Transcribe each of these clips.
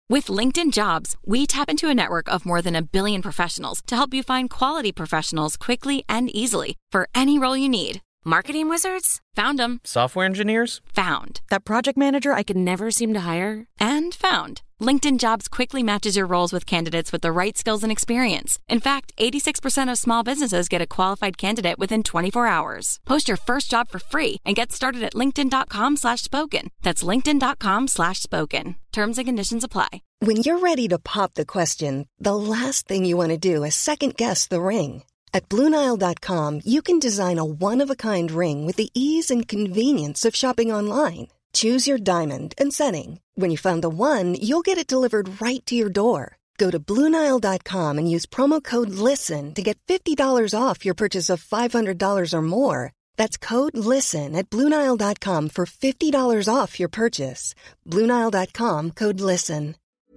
With LinkedIn Jobs, we tap into a network of more than 1 billion professionals to help you find quality professionals quickly and easily for any role you need. Marketing wizards? Found them. Software engineers? Found. That project manager I could never seem to hire? And found. LinkedIn Jobs quickly matches your roles with candidates with the right skills and experience. In fact, 86% of small businesses get a qualified candidate within 24 hours. Post your first job for free and get started at linkedin.com/spoken. That's linkedin.com/spoken. Terms and conditions apply. When you're ready to pop the question, the last thing you want to do is second-guess the ring. At BlueNile.com, you can design a one-of-a-kind ring with the ease and convenience of shopping online. Choose your diamond and setting. When you find the one, you'll get it delivered right to your door. Go to BlueNile.com and use promo code LISTEN to get $50 off your purchase of $500 or more. That's code LISTEN at BlueNile.com for $50 off your purchase. BlueNile.com, code LISTEN.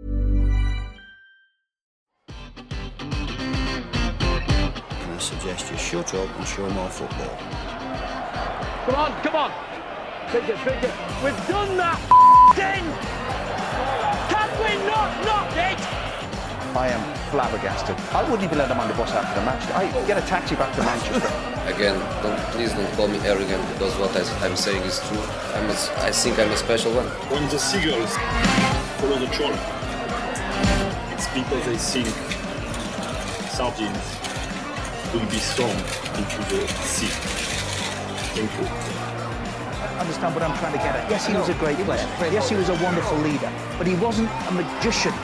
I suggest you shut up and show more football. Come on, come on. Bigger. We've done that thing. Can we not knock it? I am flabbergasted. I wouldn't even let him on the bus after the match. I get a taxi back to Manchester. Again, please don't call me arrogant because what I'm saying is true. I think I'm a special one. When the seagulls follow the trawler, it's because they think sardines will be thrown into the sea. Thank you. I understand what I'm trying to get at. Yes, he was a great player. Yes, he was a wonderful leader. But he wasn't a magician.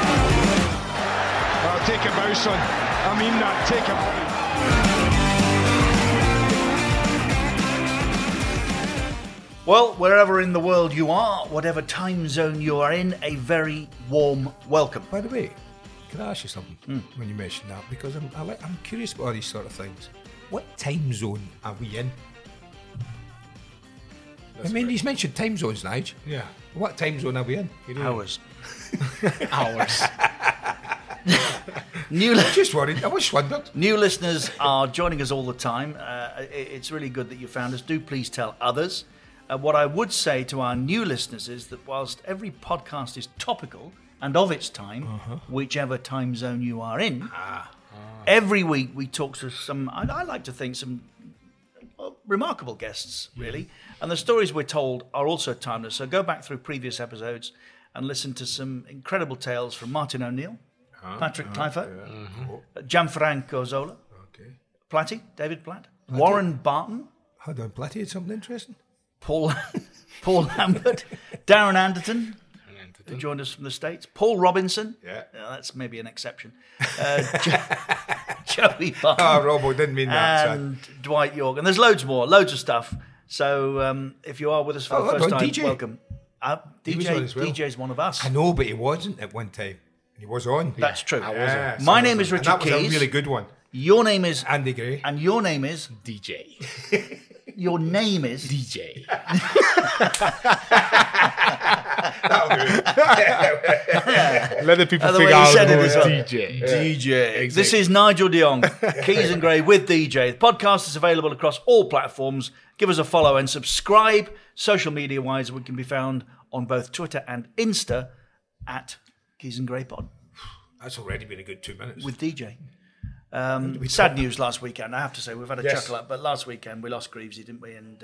Oh, take a bow, son. I mean that. Take a bow. Well, wherever in the world you are, whatever time zone you are in, a very warm welcome. By the way, can I ask you something when you mention that? Because I'm curious about all these sort of things. What time zone are we in? He's mentioned time zones, Nige. Yeah. What time zone are we in? Hours. Hours. I just wondered. New listeners are joining us all the time. It's really good that you found us. Do please tell others. What I would say to our new listeners is that whilst every podcast is topical and of its time, whichever time zone you are in, every week we talk to some, I like to think, some remarkable guests, really. And the stories we're told are also timeless. So go back through previous episodes and listen to some incredible tales from Martin O'Neill, Patrick Clifford, Gianfranco Zola, Platty, David Platt, Warren Barton. Hold on, Platty had something interesting. Paul Lambert, Darren Anderton, who joined us from the States, Paul Robinson. Yeah. That's maybe an exception. Joey Barton. Oh, Robbo, didn't mean that. And Dwight York. And there's loads more, loads of stuff. So if you are with us for the first time, DJ. welcome. DJ's one of us. I know, but he wasn't at one time. He was on. That's true. Yeah, my name is Richard that was Keys. a really good one. Your name is Andy Gray. And your name is DJ. Your name is DJ. Let the people figure out who is DJ. DJ. Exactly. This is Nigel de Jong, Keys and Gray with DJ. The podcast is available across all platforms. Give us a follow and subscribe. Social media-wise, we can be found on both Twitter and Insta at Keys and Gray Pod. That's already been a good 2 minutes. With DJ. Sad news last weekend, I have to say. We've had a chuckle up, but last weekend we lost Greavesy, didn't we? And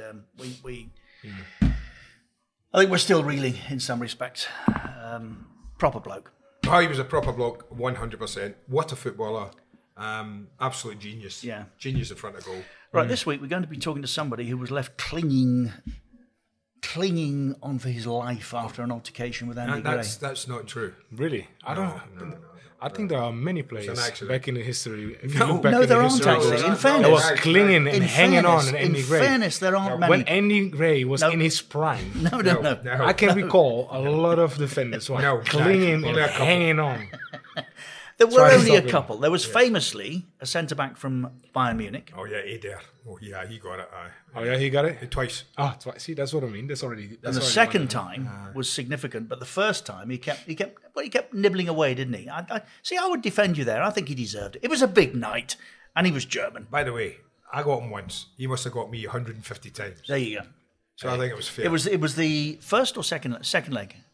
I think we're still reeling in some respects. Proper bloke. Oh, he was a proper bloke, 100%. What a footballer. Absolute genius. Yeah. Genius in front of goal. Right, this week we're going to be talking to somebody who was left clinging on for his life after an altercation with Andy Gray. That's not true. Really? I think there are many players back in the history. If you No, look back there in the aren't history, actually. In that fairness, was clinging and hanging on at Andy Gray. In fairness, there aren't many. When Andy Gray was in his prime, No. I can recall a lot of defenders clinging and hanging on. There were only a couple. There was famously a centre-back from Bayern Munich. Oh, yeah, Eder. Oh, yeah, he got it. Oh, yeah, he got it? Twice. Ah, twice. See, that's what I mean. That's And the already second time was significant, but the first time he kept nibbling away, didn't he? I would defend you there. I think he deserved it. It was a big night, and he was German. By the way, I got him once. He must have got me 150 times. There you go. So I think it was fair. It was the first or second leg?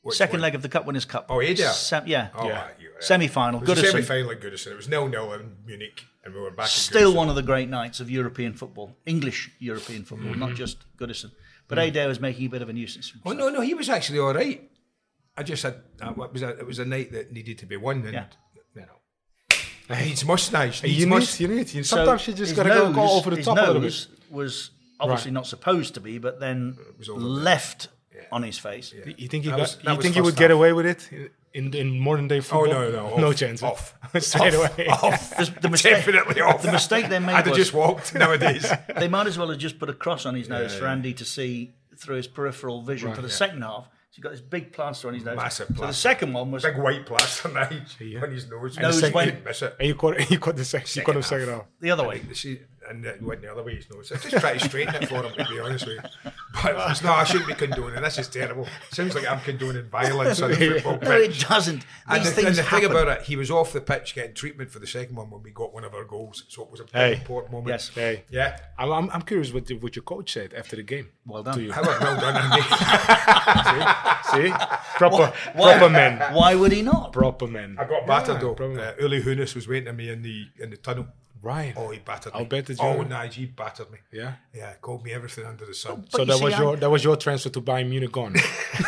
Second leg of the Cup Winners' Cup. Oh, Adair? Yeah. Oh, yeah. Semi-final. It was Goodison. a semi-final at Goodison. It was 0-0 in Munich, and we were back. Still one of the great nights of European football, English European football, not just Goodison. But Adair was making a bit of a nuisance. Oh no, he was actually all right. I just had it was a night that needed to be won, and he's mustached. You need. Sometimes you just got to go over the top a little bit. His nose was obviously not supposed to be, but then left on his face. Yeah. You think he would get away with it in modern day football? Oh no, no chance. Off straight away. Off. The mistake, definitely off. The mistake they made I'd have was just walked nowadays. They might as well have just put a cross on his nose for Andy to see through his peripheral vision for the second half. So you've got this big plaster on his nose. Massive plaster. So the second one was big white plaster on his nose. Went, miss it. And you caught the second half. The other way. And it went the other way. So I just try to straighten it for him, to be honest with you. But it's not. I shouldn't be condoning. This is terrible. Sounds like I'm condoning violence on the football pitch. No, it doesn't. And the thing about it, he was off the pitch getting treatment for the second one when we got one of our goals. So it was a very important moment. Yes. Hey. Yeah. I'm curious what your coach said after the game. Well done. To you. Well done, See? Andy. Proper men. Why would he not? Proper men. I got battered though. Uli Hoeneß was waiting on me in the tunnel. Right. Oh, he battered me. I'll bet that he battered me. Yeah. Yeah, called me everything under the sun. So that was your transfer to Bayern Munich gone.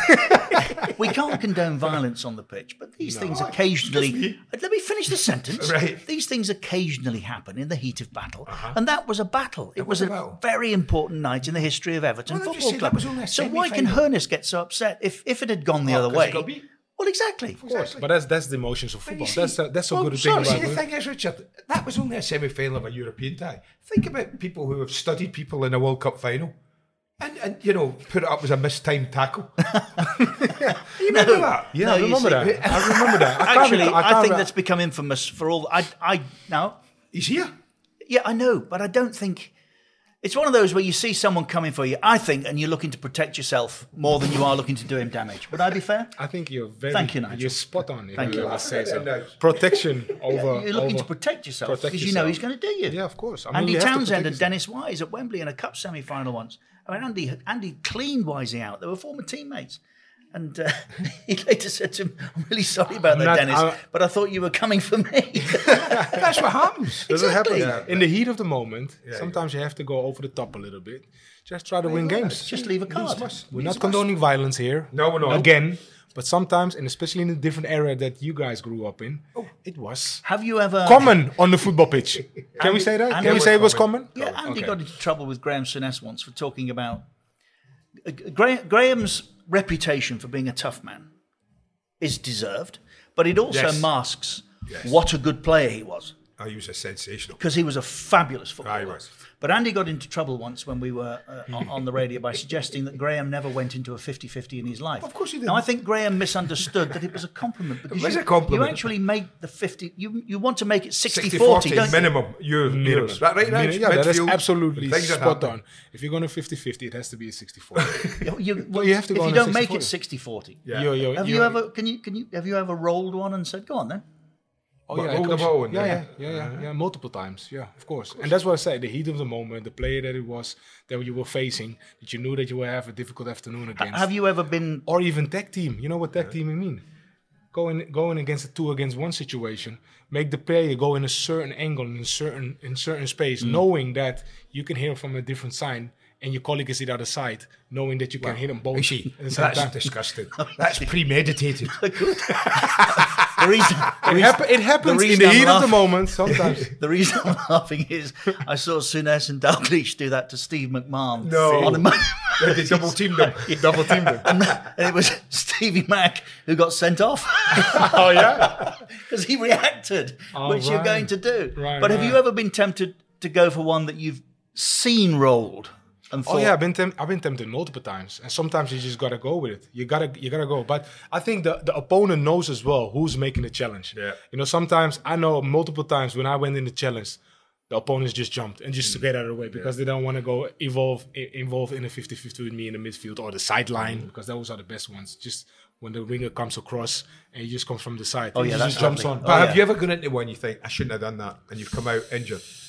We can't condone violence on the pitch, but these things occasionally. Let me finish the sentence. Right. These things occasionally happen in the heat of battle, and that was a battle. It was a very important night in the history of Everton Football Club. So why can Hoeneß get so upset if it had gone the other way? Well, exactly. Of course, but that's the emotions of football. That's a good thing about it. The thing is, Richard, that was only a semi-final of a European tie. Think about people who have studied people in a World Cup final and put it up as a mistimed tackle. You remember that? Yeah, I remember that. I remember that. I think that's become infamous for all. Now he's here. Yeah, I know, but I don't think. It's one of those where you see someone coming for you, I think, and you're looking to protect yourself more than you are looking to do him damage. Would I be fair? I think you're very... Thank you, Nigel. You're spot on. Thank you. Let's say so. Protection over... You're looking to protect yourself because you know he's going to do you. Yeah, of course. Andy Townsend and Dennis Wise at Wembley in a cup semi-final once. I mean, Andy cleaned Wisey out. They were former teammates. And he later said to him, I'm really sorry about that, Dennis, but I thought you were coming for me. That's what happens. Exactly. In the heat of the moment, sometimes you have to go over the top a little bit. Just try to win games. Just leave a card. We're not condoning violence here. No, we're not. Again. But sometimes, and especially in the different area that you guys grew up in, it was common on the football pitch. Can we say that? Can we say it was common? Yeah, Andy got into trouble with Graham Souness once for talking about... Graham's reputation for being a tough man is deserved, but it also masks what a good player he was. Oh, he was a sensational. Because he was a fabulous footballer. He was. But Andy got into trouble once when we were on the radio by suggesting that Graham never went into a 50-50 in his life. Of course he didn't. Now, I think Graham misunderstood that it was a compliment. Because it was a compliment. You actually make the 50... You want to make it 60-40, don't minimum. Minimum. Right now, yeah, that is absolutely spot on. If you're going to 50-50, it has to be a 60-40. you have to go. If you don't make it 60-40, have you ever rolled one and said, "Go on then"? Yeah, multiple times. Yeah, of course. And that's what I say. The heat of the moment, the player that you were facing, that you knew that you would have a difficult afternoon against. Have you ever been, or even tag team? You know what tag teaming mean? Going against a 2-against-1 situation, make the player go in a certain angle in certain space, knowing that you can hear from a different side. And your colleague is the other side, knowing that you can hit them both. That's disgusting. That's premeditated. It happens in the heat of the moment sometimes. The reason I'm laughing is I saw Souness and Dalglish do that to Steve McMahon. No. They double teamed them. And it was Stevie Mack who got sent off. Oh, yeah? Because he reacted, which you're going to do. But have you ever been tempted to go for one that you've seen rolled? I've been tempted multiple times, and sometimes you just gotta go with it. You gotta go. But I think the opponent knows as well who's making the challenge. Yeah. Sometimes I know multiple times when I went in the challenge, the opponents just jumped and just to get out of the way because they don't want to go involve in a 50-50 with me in the midfield or the sideline because those are the best ones. Just when the winger comes across and he just comes from the side, he just jumps on. But have you ever gone into one you think I shouldn't have done that and you've come out injured?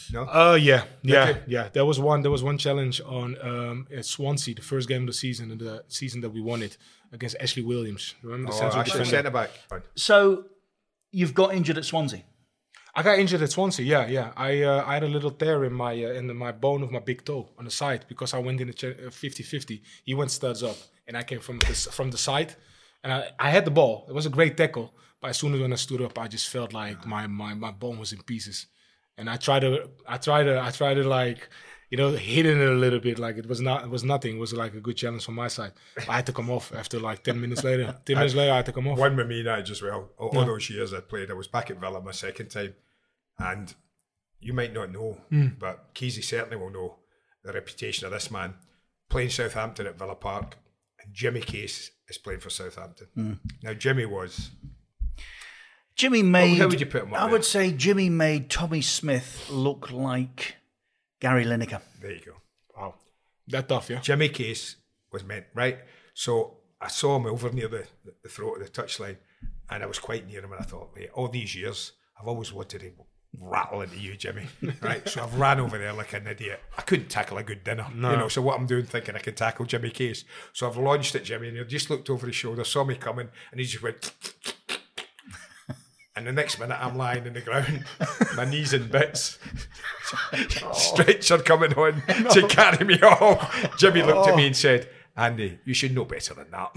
No. Yeah. Did There was one challenge on at Swansea, the first game of the season, and the season that we won it against Ashley Williams. Remember the centre back. So you've got injured at Swansea. I got injured at Swansea. Yeah. I had a little tear in my bone of my big toe on the side because I went in a 50-50. He went studs up, and I came from the side, and I had the ball. It was a great tackle, but as soon as when I stood up, I just felt like my bone was in pieces, and I tried to like, you know, hitting it a little bit. Like it was nothing. It was like a good challenge from my side. I had to come off after like 10 minutes later. 10 minutes later, I had to come off. One with me now as well. All those years I played, I was back at Villa my second time. And you might not know, but Keezy certainly will know the reputation of this man. Playing Southampton at Villa Park, and Jimmy Case is playing for Southampton. Now, Jimmy made... How would you put him up I there? would say Jimmy made Tommy Smith look like Gary Lineker. There you go. Wow. That tough, yeah? Jimmy Case was meant, right? So I saw him over near the throat of the touchline, and I was quite near him, and I thought, mate, all these years, I've always wanted to rattle into you, Jimmy. Right? So I've ran over there like an idiot. I couldn't tackle a good dinner. No. You know, so what I'm doing, thinking I can tackle Jimmy Case. So I've launched at Jimmy, and he just looked over his shoulder, saw me coming, and he just went... And the next minute, I'm lying in the ground, my knees in bits. Stretcher coming on to carry me off. Jimmy looked at me and said, Andy, you should know better than that.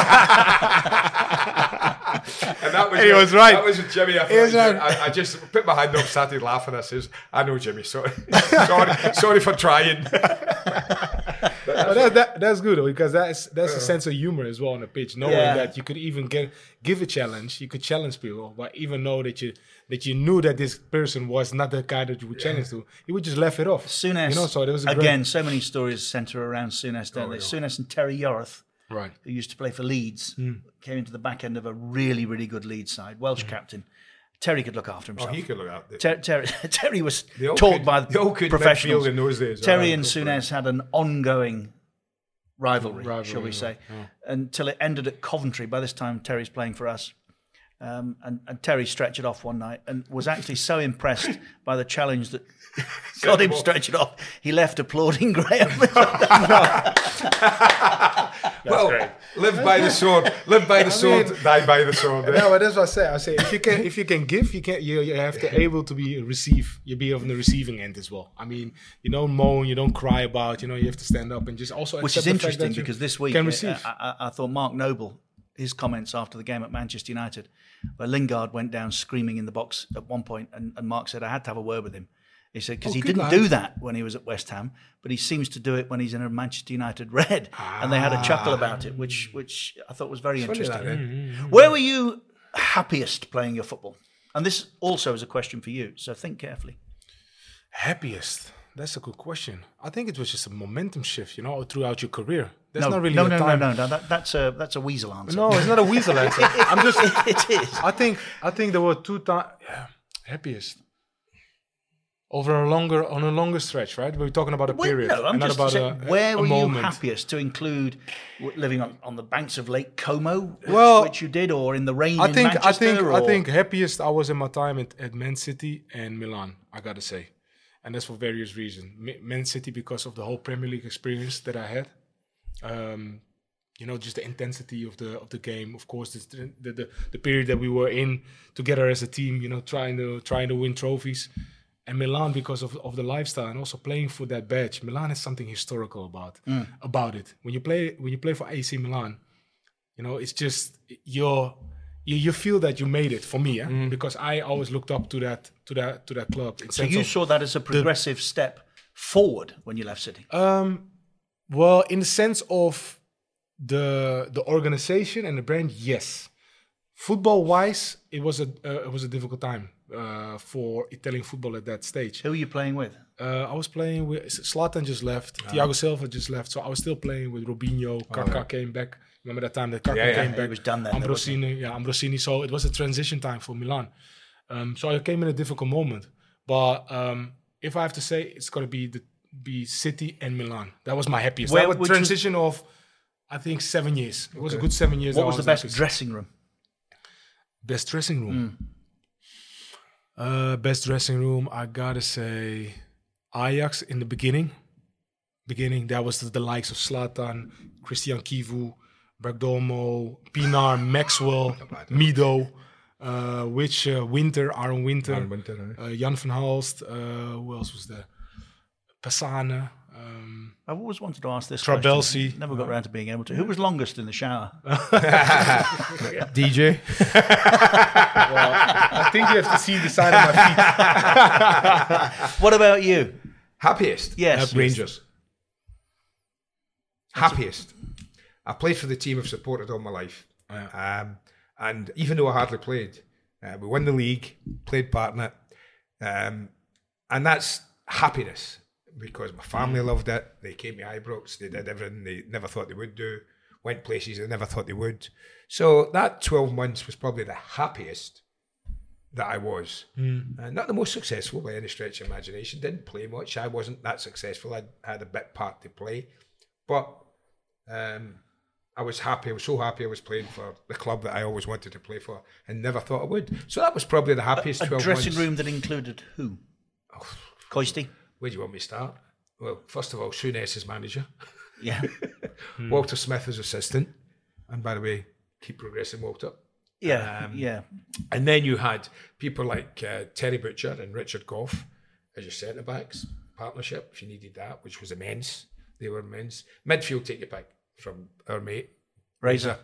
And that was he was right. That was with Jimmy. I just put my hand up, started laughing. I says, I know, Jimmy, sorry for trying. But that's good, because that's a sense of humor as well on the pitch, knowing that you could even give a challenge, you could challenge people, but even know that you knew that this person was not the guy that you would challenge to, you would just laugh it off. Souness, you know, so there was so many stories centre around Souness, don't they? Souness and Terry Yorath, right, who used to play for Leeds, came into the back end of a really, really good Leeds side, Welsh captain. Terry could look after himself. Oh, he could look after Terry was taught by the professionals. In those days, Terry and Souness had an ongoing rivalry, shall we say, until it ended at Coventry. By this time, Terry's playing for us. And Terry stretched it off one night and was actually so impressed by the challenge that got him stretch it off, he left applauding Graham. Well, great. Live by the sword, die by the sword. Yeah, but that's what I say. I say if you can give, you have to able to be receive. You be on the receiving end as well. I mean, you don't moan, you don't cry about. You know, you have to stand up and just also. Which is interesting because this week I thought Mark Noble, his comments after the game at Manchester United, where Lingard went down screaming in the box at one point, and Mark said I had to have a word with him. He said because he didn't do that when he was at West Ham, but he seems to do it when he's in a Manchester United red, and they had a chuckle about it, which I thought was very interesting. Where were you happiest playing your football? And this also is a question for you, so think carefully. Happiest? That's a good question. I think it was just a momentum shift, you know, throughout your career. That's no, not really no, a no, time. no. That's a weasel answer. No, it's not a weasel answer. I'm just. It is. I think there were 2 times. Yeah, happiest. Over a longer stretch, right? We're talking about a period, I'm not just about saying, a where were moment. you happiest to include living on the banks of Lake Como, Well, which you did, or in the rain in Manchester? I think happiest I was in my time at Man City and Milan, I gotta say. And that's for various reasons. Man City because of the whole Premier League experience that I had. You know, just the intensity of the game. Of course, the period that we were in together as a team. You know, trying to win trophies. And Milan because of the lifestyle and also playing for that badge. Milan has something historical about it. When you play for AC Milan, you know, it's just you feel that you made it for me, because I always looked up to that club. So you saw that as a progressive step forward when you left City? Well, in the sense of the organization and the brand, yes. Football-wise, it was a difficult time for Italian football at that stage. Who were you playing with? I was playing with Zlatan just left, Thiago Silva just left, so I was still playing with Robinho. Kaká came back. Remember that time that Kaká came back? He was done then. Ambrosini. So it was a transition time for Milan. So I came in a difficult moment. But if I have to say, it's going to be City and Milan. That was my happiest. That was a transition of, I think, 7 years. It was a good 7 years. What was the best dressing room? Best dressing room? Best dressing room, I gotta say Ajax in the beginning. That was the likes of Zlatan, Christian Kivu, Bergdomo, Pinar, Maxwell, Mido, Aaron Winter, Jan van Halst, who else was there? Passane. I've always wanted to ask this Trabelsi. question. Never got around to being able to. Who was longest in the shower? DJ. Well, I think you have to see the side of my feet. What about you? Happiest? Yes. Rangers. Happiest. I played for the team I've supported all my life. And even though I hardly played, we won the league, played part in it. And that's happiness because my family loved it. They came to Ibrox. They did everything they never thought they would do. Went places they never thought they would. So that 12 months was probably the happiest that I was. Not the most successful by any stretch of imagination. Didn't play much. I wasn't that successful. I had a bit part to play. But I was happy. I was so happy I was playing for the club that I always wanted to play for and never thought I would. So that was probably the happiest 12 months. A dressing room that included who? Coisty? Where do you want me to start? Well, first of all, Souness as manager. Yeah. Walter Smith as assistant. And by the way, keep progressing, Walter. Yeah, And then you had people like Terry Butcher and Richard Gough as your centre-backs partnership, if you needed that, which was immense. They were immense. Midfield, take your pick from our mate. Razor,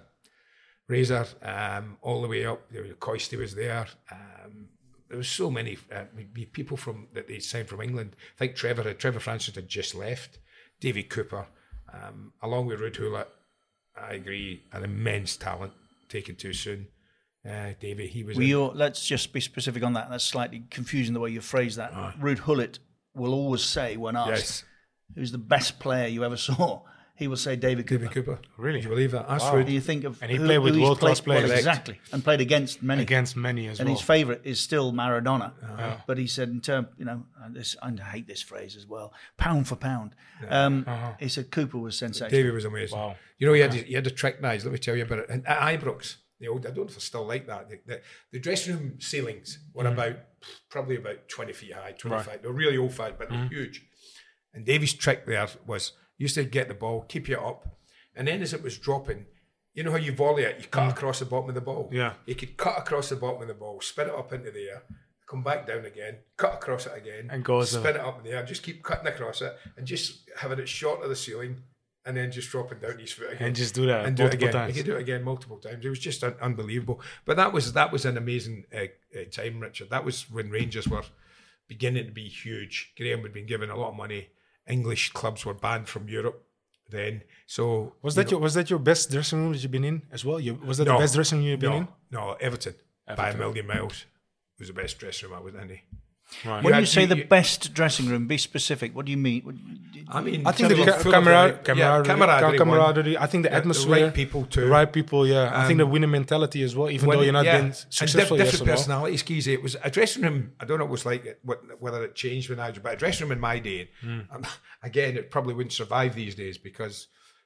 all the way up. Coisty was there. There was so many people that they signed from England. I think Trevor Francis had just left. David Cooper, along with Ruud Gullit. I agree, an immense talent taken too soon. Davey, he was. Let's just be specific on that. That's slightly confusing the way you phrase that. Ruud Gullit will always say when asked who's the best player you ever saw, he will say David Cooper. Really? Do you believe that? That's Wow. Do you think of and he played with world-class players. Well, exactly. And played against many. As and well. And his favourite is still Maradona. But he said in terms, I hate this phrase as well, pound for pound. He said Cooper was sensational. David was amazing. Wow. He had the trick knives, let me tell you about it. And at Ibrox, I don't know if it's still like that. The dressing room ceilings were probably about 20 feet high, 25. Right. They were really old-fashioned, but they're huge. And Davy's trick there was, used to get the ball, keep you up, and then as it was dropping, you know how you volley it, you cut across the bottom of the ball. Yeah. He could cut across the bottom of the ball, spin it up into the air, come back down again, cut across it again, and spin it up in the air, just keep cutting across it, and just having it short of the ceiling, and then just dropping down his foot again. And just do that and multiple do it again. times. He could do it again multiple times. It was just unbelievable. But that was an amazing time, Richard. That was when Rangers were beginning to be huge. Graham had been given a lot of money. English clubs were banned from Europe then. So was that your best dressing room that you've been in as well? Was that the best dressing room you've been in? No, Everton by a million miles was the best dressing room I was in. Right. When you say the best dressing room, be specific. What do you mean? I think the camaraderie. I think the atmosphere, the right people too. The right people, yeah. I think the winning mentality as well. Even though you're not being successful, and different personalities. Keezy, it was a dressing room. I don't know what it was like, whether it changed when I was, but a dressing room in my day. Again, it probably wouldn't survive these days because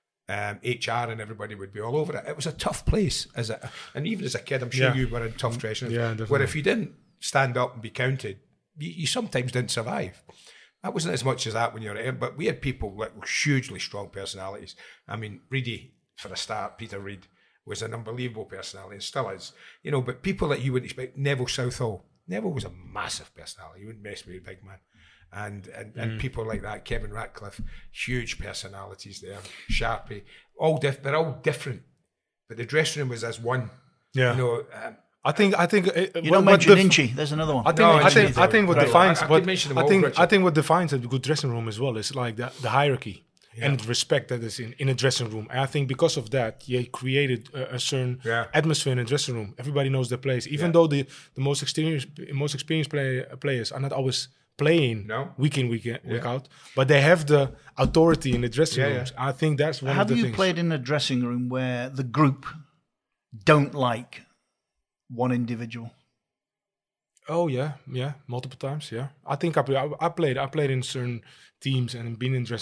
HR and everybody would be all over it. It was a tough place, and even as a kid, I'm sure you were in tough dressing rooms. Yeah, definitely. Where if you didn't stand up and be counted, you sometimes didn't survive. That wasn't as much as that when you were at him, but we had people with hugely strong personalities. I mean, Reedy, for a start, Peter Reid, was an unbelievable personality and still is. But people that you wouldn't expect, Neville Southall. Neville was a massive personality. You wouldn't mess with a big man. And people like that, Kevin Ratcliffe, huge personalities there. Sharpie, they're all different. But the dressing room was as one. Yeah. I think you don't mention Inchi. There's another one. I think what defines a good dressing room as well is like the hierarchy and respect that is in a dressing room. And I think because of that, you created a certain atmosphere in a dressing room. Everybody knows their place, even though the most experienced players are not always playing week in week out, but they have the authority in the dressing rooms. I think that's one of the things. Have you played in a dressing room where the group don't like one individual? Oh yeah, multiple times. Yeah, I think I played in certain teams and been in dressing rooms that I don't like a certain individual, but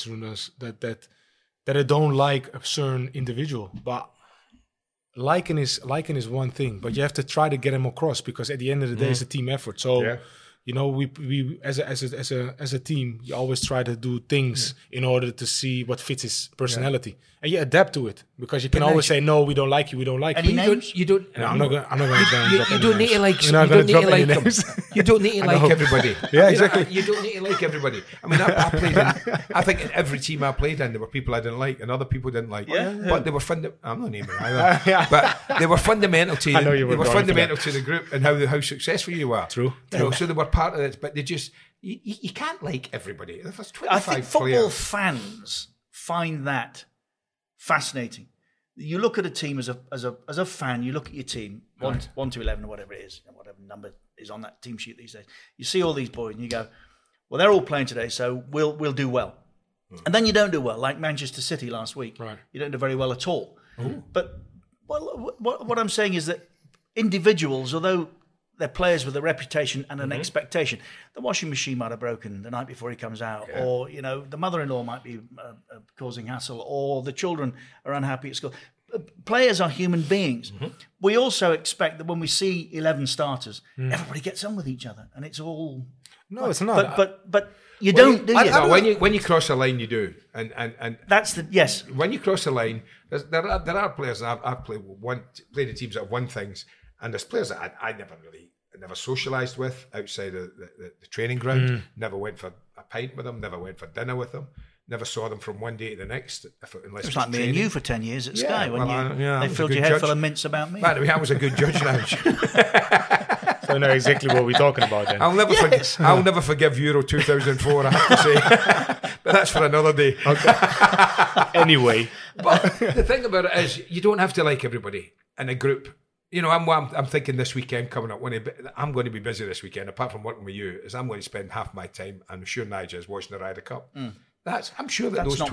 liking is one thing, but you have to try to get them across, because at the end of the day, it's a team effort. So, you know, we as a team, you always try to do things in order to see what fits his personality, and you adapt to it, because you can always say, no, we don't like you, we don't like you. You don't. No, I'm not going to. You don't need to like. You don't need to like them. You don't need to like everybody. Yeah, exactly. You don't need to like everybody. I mean, I think in every team I played in, there were people I didn't like and other people didn't like. But they were I'm not naming either. But they were fundamental to. I know you were. They were fundamental to the group and how successful you were. True. You know, so they were part of it, but they just you can't like everybody. There's 25 I think football players. fans find that fascinating. You look at a team as a fan. You look at your team, 1 to 11 or whatever it is, whatever number is on that team sheet these days. You see all these boys, and you go, "Well, they're all playing today, so we'll do well." And then you don't do well, like Manchester City last week. Right. You don't do very well at all. But what I'm saying is that individuals, although they're players with a reputation and an expectation, the washing machine might have broken the night before he comes out, or you know, the mother-in-law might be causing hassle, or the children are unhappy at school. Players are human beings. We also expect that when we see 11 starters, everybody gets on with each other, and it's all. No, it's not. But you don't, do you? No, when you cross a line, you do, and that's the yes. When you cross a line, there are players. I've played in teams that have won things, and there's players that I never socialised with outside of the training ground. Never went for a pint with them. Never went for dinner with them. Never saw them from one day to the next. Unless it's like me and you for 10 years at Sky when they filled your head full of mints about me. Man, I was a good judge now. So I know exactly what we're talking about then. I'll never forgive Euro 2004, I have to say. But that's for another day. Okay. Anyway. But the thing about it is, you don't have to like everybody in a group. You know, I'm thinking this weekend coming up, I'm going to be busy this weekend, apart from working with you, is I'm going to spend half my time, I'm sure Nigel is watching the Ryder Cup. I'm sure that those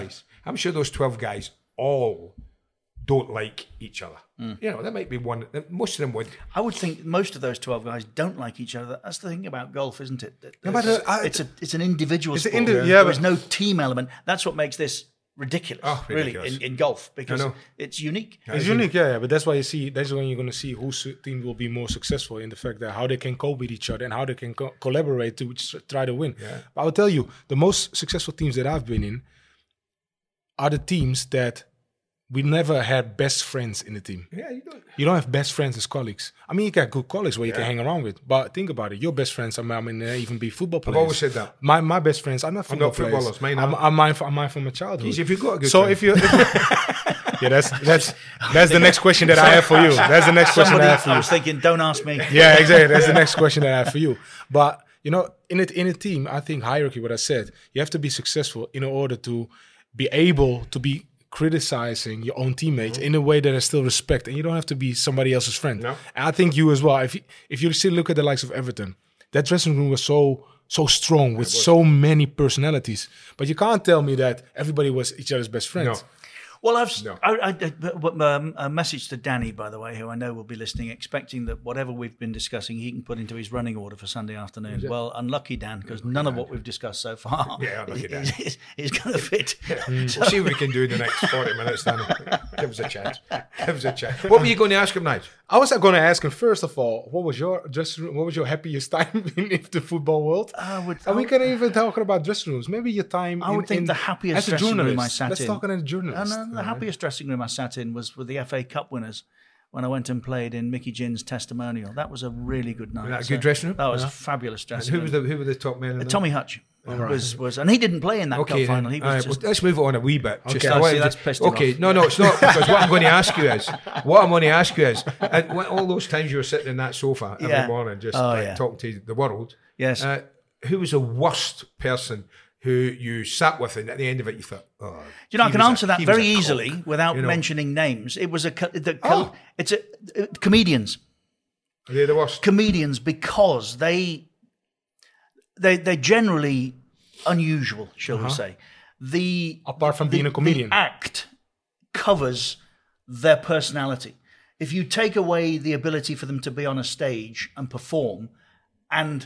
12 guys all don't like each other. You know, there might be one, most of them would. I would think most of those 12 guys don't like each other. That's the thing about golf, isn't it? It's an individual sport. There is no team element. That's what makes this ridiculous, really, in golf, because it's unique. It's unique, yeah. But that's why that's when you're going to see whose team will be more successful, in the fact that how they can cope with each other and how they can collaborate to try to win. Yeah. But I'll tell you, the most successful teams that I've been in are the teams that we never had best friends in the team. Yeah, you don't have best friends as colleagues. I mean, you got good colleagues where you can hang around with. But think about it. Your best friends, even be football players. I've always said that. My best friends, I'm not footballers. I'm mine from my childhood. Jeez, if you've got a good so time. if you... Yeah, that's the next question that I have for you. That's the next question I have for you. I was thinking, don't ask me. Yeah, exactly. That's the next question that I have for you. But, you know, in a team, I think hierarchy, what I said, you have to be successful in order to be able to be criticizing your own teammates in a way that is still respect, and you don't have to be somebody else's friend. No. And I think you as well. If you still look at the likes of Everton, that dressing room was so strong with so many personalities. But you can't tell me that everybody was each other's best friends. No. Well, a message to Danny, by the way, who I know will be listening, expecting that whatever we've been discussing, he can put into his running order for Sunday afternoon. Well, unlucky Dan, because none of what we've discussed so far is going to fit. Yeah. We'll see what we can do in the next 40 minutes, Danny. Give us a chance. What were you going to ask him, Nigel? I was going to ask him, first of all, what was your happiest time in the football world? And we can even talk about dressing rooms. Maybe your time. I would think the happiest dressing room I sat in. Let's talk about a journalist. The happiest dressing room I sat in was with the FA Cup winners when I went and played in Mickey Ginn's testimonial. That was a really good night. Was that a good dressing room? That was a fabulous dressing room. Who were the top men in that? Tommy Hutch was, and he didn't play in that cup final. He was just. Let's move on a wee bit. That's pissed him off. No, it's not, because what I'm going to ask you is, and all those times you were sitting in that sofa every morning just talking to the world. Yes. Who was the worst person who you sat with, and at the end of it you thought, I can answer that very easily without mentioning names. It was comedians. Are they the worst? Comedians, because they're generally unusual, shall we say. Apart from being a comedian, the act covers their personality. If you take away the ability for them to be on a stage and perform, and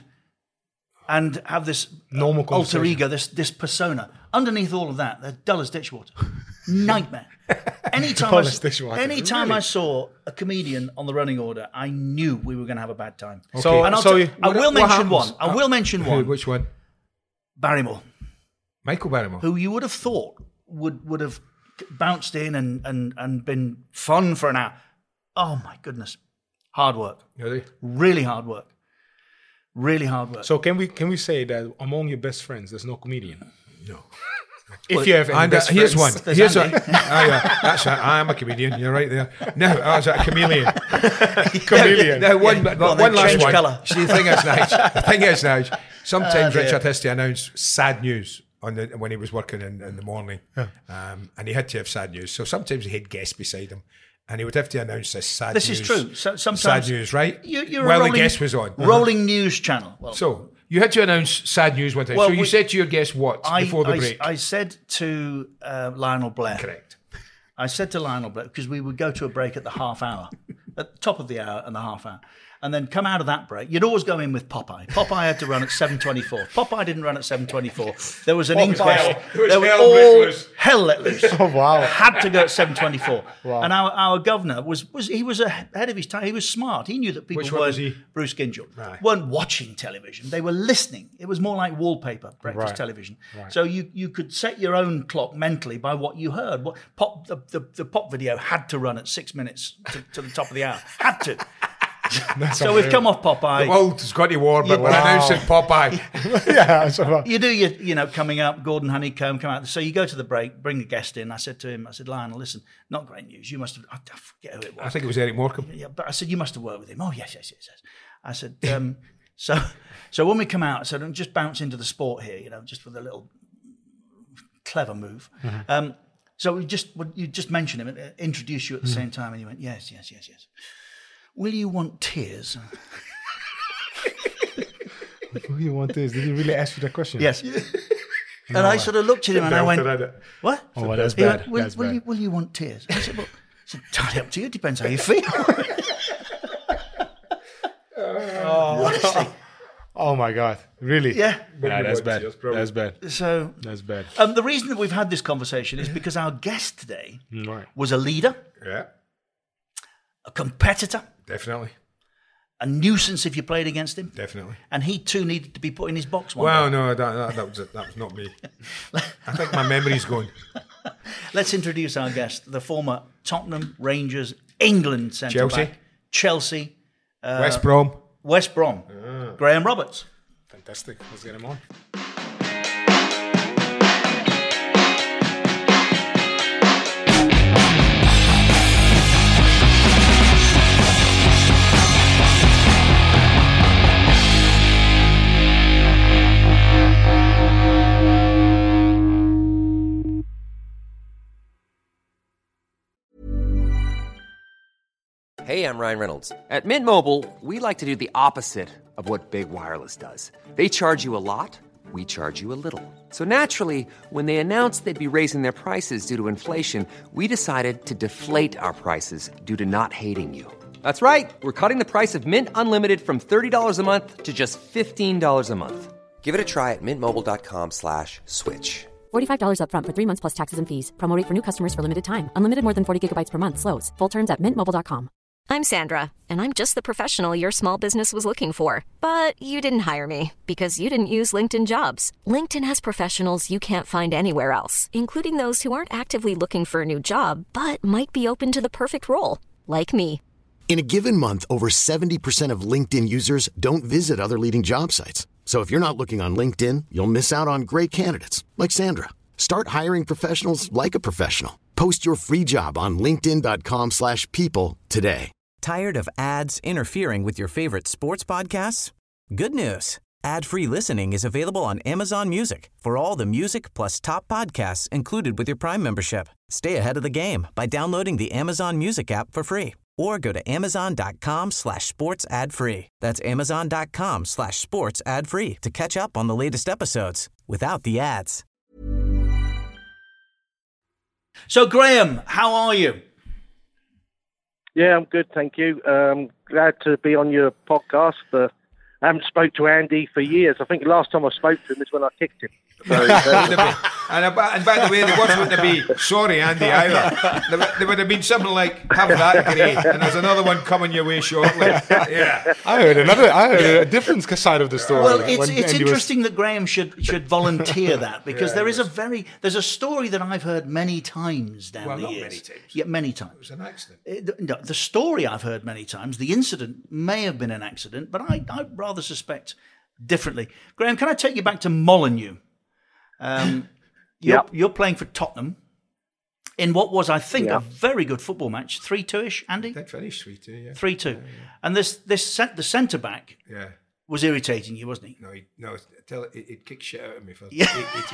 have this normal alter ego, this persona. Underneath all of that, they're dull as ditchwater. Nightmare. Anytime I saw a comedian on the running order, I knew we were going to have a bad time. Okay. So, and I will mention one. Who, which one? Barrymore. Michael Barrymore. Who you would have thought would have bounced in and been fun for an hour. Oh, my goodness. Hard work. Really hard work. Really hard work. So can we say that among your best friends, there's no comedian? No. If you have any best here's friends. one. Here's one. Yeah, that's it. I am a comedian. You're right there. No, I was a chameleon. Chameleon. Now, one last one. Colour. See, the thing is, Nige, sometimes Richard has to announce sad news when he was working in the morning, and he had to have sad news. So sometimes he had guests beside him, and he would have to announce this sad news. This is true. So, sometimes sad news, right? You're the guest was on. Rolling news channel. Well, so you had to announce sad news one time. So you said to your guest what before the break? I said to Lionel Blair. Correct. I said to Lionel Blair, because we would go to a break at the half hour, at the top of the hour and the half hour. And then come out of that break. You'd always go in with Popeye. Popeye had to run at 7:24. Popeye didn't run at 7:24. There was an inquest. There was hell let loose. Oh, wow. Had to go at 7:24. Wow. And our governor was ahead of his time. He was smart. He knew that people weren't, Bruce Gyngell, weren't watching television. They were listening. It was more like wallpaper, breakfast television. Right. So you could set your own clock mentally by what you heard. The pop video had to run at 6 minutes to the top of the hour. Had to. So we've come off Popeye. The world has got to war, but we're announcing Popeye. You do your coming up, Gordon Honeycomb, come out. So you go to the break, bring a guest in. I said to him, Lionel, listen, not great news. You must have, I forget who it was. I think it was Eric Morecambe. Yeah, but I said, you must have worked with him. Oh, yes. I said, so when we come out, I said, just bounce into the sport here, just with a little clever move. Mm-hmm. So you just mention him, introduce you at the same time, and he went, yes. Will you want tears? Will you want tears? Did he really ask you that question? Yes. And I sort of looked at him and I went, what? Oh, well, that's bad. Went, will you want tears? I said, well, it's entirely up to you. It depends how you feel. Honestly. Oh, my God. Really? Yeah. That's bad. That's bad. So that's bad. The reason that we've had this conversation is because our guest today was a leader. Yeah. A competitor. Definitely. A nuisance if you played against him. Definitely. And he too needed to be put in his box one day. No, that was not me. I think my memory's going. Let's introduce our guest, the former Tottenham, Rangers, England centre-back. Chelsea. West Brom. Graham Roberts. Fantastic. Let's get him on. Hey, I'm Ryan Reynolds. At Mint Mobile, we like to do the opposite of what Big Wireless does. They charge you a lot, we charge you a little. So naturally, when they announced they'd be raising their prices due to inflation, we decided to deflate our prices due to not hating you. That's right. We're cutting the price of Mint Unlimited from $30 a month to just $15 a month. Give it a try at mintmobile.com/switch. $45 up front for 3 months plus taxes and fees. Promo rate for new customers for limited time. Unlimited more than 40 gigabytes per month. Slows full terms at mintmobile.com. I'm Sandra, and I'm just the professional your small business was looking for. But you didn't hire me because you didn't use LinkedIn Jobs. LinkedIn has professionals you can't find anywhere else, including those who aren't actively looking for a new job, but might be open to the perfect role, like me. In a given month, over 70% of LinkedIn users don't visit other leading job sites. So if you're not looking on LinkedIn, you'll miss out on great candidates like Sandra. Start hiring professionals like a professional. Post your free job on linkedin.com/people today. Tired of ads interfering with your favorite sports podcasts? Good news. Ad-free listening is available on Amazon Music for all the music plus top podcasts included with your Prime membership. Stay ahead of the game by downloading the Amazon Music app for free or go to amazon.com/sports ad free. That's amazon.com/sports ad free to catch up on the latest episodes without the ads. So, Graham, how are you? Yeah, I'm good, thank you. Glad to be on your podcast. I haven't spoke to Andy for years. I think the last time I spoke to him is when I kicked him. So, And by the way, the words wouldn't be sorry, Andy, either. There would have been something like, have that, Gray, and there's another one coming your way shortly. Yeah. I heard a different side of the story. Well, it's interesting that Graham should volunteer that, because there's a story that I've heard many times down the years. Many times. Yeah, many times. It was an accident. No, the story I've heard many times, the incident may have been an accident, but I rather suspect differently. Graham, can I take you back to Molineux? You're playing for Tottenham in what was, I think, a very good football match, 3-2-ish, Andy? They finished 3-2, yeah. 3-2. Yeah. And the centre-back was irritating you, wasn't he? No, it kicked shit out of me for 80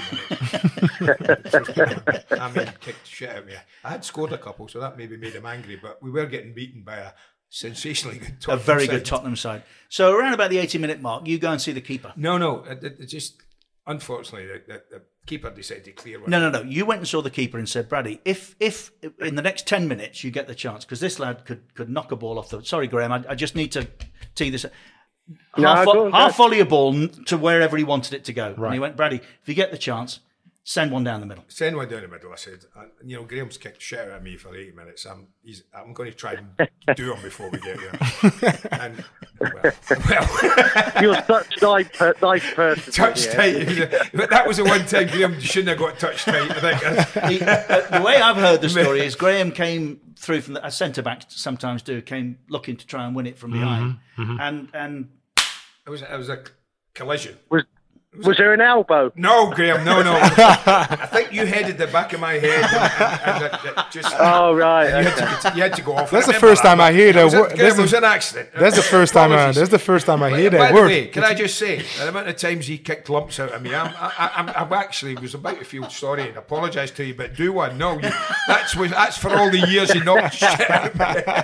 minutes. I mean, kicked shit out of me. I had scored a couple, so that maybe made him angry, but we were getting beaten by a sensationally good Tottenham side. A very good Tottenham side. So around about the 80-minute mark, you go and see the keeper. No, it just, unfortunately, the keeper decided to clear one. No. You went and saw the keeper and said, Brady, if in the next 10 minutes you get the chance, because this lad could knock a ball off the... Sorry, Graham, I just need to tee this up. Half volley a ball to wherever he wanted it to go. Right. And he went, Brady, if you get the chance, send one down the middle. Send one down the middle, I said. Graham's kicked shit out of me for 80 minutes. I'm going to try and do him before we get here. And, well. You're such nice person. Touch tight. But that was the one time Graham shouldn't have got touch tight, I think. The way I've heard the story is Graham came through from a centre-back sometimes came looking to try and win it from behind. And it was a collision. Was there an elbow? No, Graham, no. I think you headed the back of my head. And just. Oh, right. You had to go off. That's the first time I hear that word. It was an accident. That's the first time I hear that word. By the way, can I just say, the amount of times he kicked lumps out of me, I'm actually was about to feel sorry and apologise to you, but do one. No, that's for all the years he knocked shit out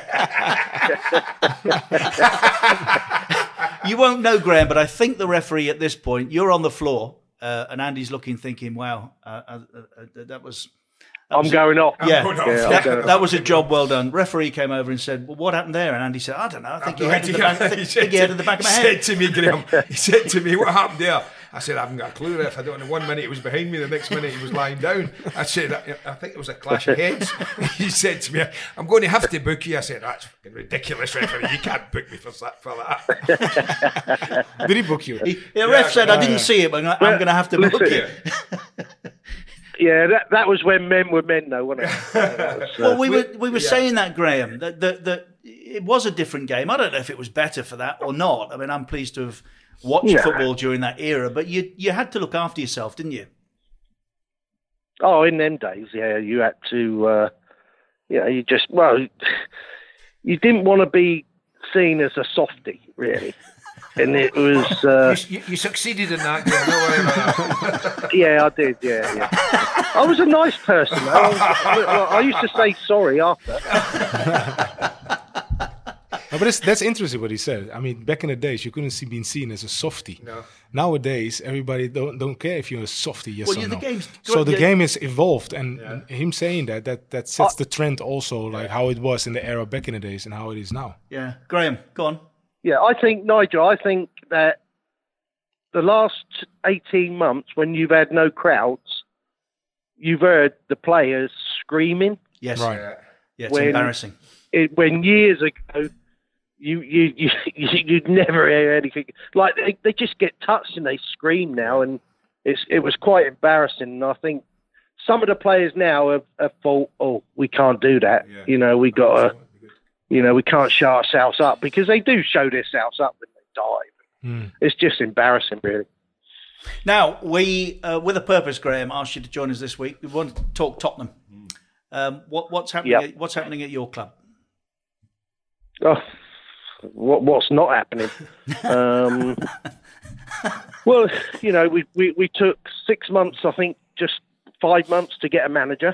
of me. You won't know, Graham, but I think the referee at this point, you're on the floor, and Andy's looking, thinking, wow, that was... I'm going off. Yeah, that was a job well done. Referee came over and said, well, what happened there? And Andy said, I don't know, I think he headed the back of my head. He said to me, Graham, what happened there? I said, I haven't got a clue, Ref. I don't know. 1 minute he was behind me, the next minute he was lying down. I said, I think it was a clash of heads. He said to me, I'm going to have to book you. I said, that's fucking ridiculous, referee. You can't book me for that. Did he book you? The ref said, I didn't see it, but I'm going to have to book you. Yeah, that was when men were men, though, wasn't it? Well, we were saying that, Graham, that it was a different game. I don't know if it was better for that or not. I mean, I'm pleased to have watched football during that era, but you had to look after yourself, didn't you? Oh, in them days, yeah, you had to. You didn't want to be seen as a softie, really. And it was... You succeeded in that, Graham. Don't worry about that. Yeah, I did, yeah. I was a nice person, though. I used to say sorry after. No, but that's interesting what he said. I mean, back in the days, you couldn't be seen as a softie. No. Nowadays, everybody don't care if you're a softie, yes or no. The game is evolved, and him saying that sets the trend also, like how it was in the era back in the days and how it is now. Yeah. Graham, go on. Yeah, Nigel, I think that the last 18 months, when you've had no crowds, you've heard the players screaming. Yes. Right. Yeah, it's embarrassing. When years ago, you'd never hear anything. Like, they just get touched and they scream now, and it was quite embarrassing. And I think some of the players now have thought, oh, we can't do that. Yeah. We got to... we can't show ourselves up, because they do show themselves up when they dive. It's just embarrassing, really. Now, we, with a purpose, Graham, asked you to join us this week. We want to talk Tottenham. What's happening? What's happening at your club? Oh, what's not happening? Well, we took 6 months, I think, just 5 months to get a manager.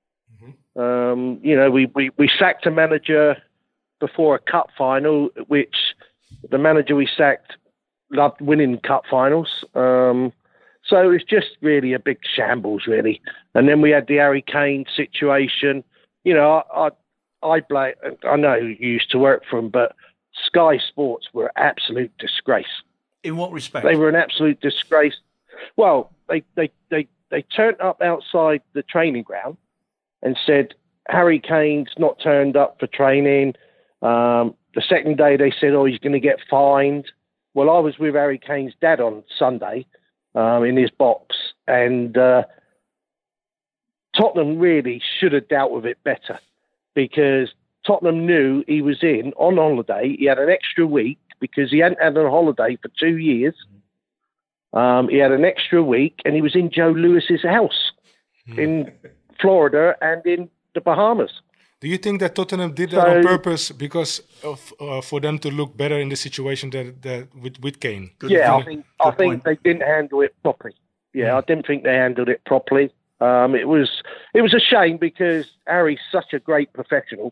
We sacked a manager before a cup final, which the manager we sacked loved winning cup finals. So it's just really a big shambles, really. And then we had the Harry Kane situation. I know you used to work for him, but Sky Sports were an absolute disgrace. In what respect? They were an absolute disgrace. Well, they they turned up outside the training ground and said, Harry Kane's not turned up for training. The second day they said, he's going to get fined. Well, I was with Harry Kane's dad on Sunday in his box, and Tottenham really should have dealt with it better, because Tottenham knew he was in on holiday. He had an extra week because he hadn't had a holiday for 2 years. He had an extra week, and he was in Joe Lewis's house in Florida and in the Bahamas. Do you think that Tottenham did that on purpose because of for them to look better in the situation that with Kane? I think they didn't handle it properly. I didn't think they handled it properly. It was a shame because Harry's such a great professional.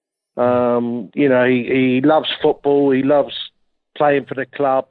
He loves football. He loves playing for the club.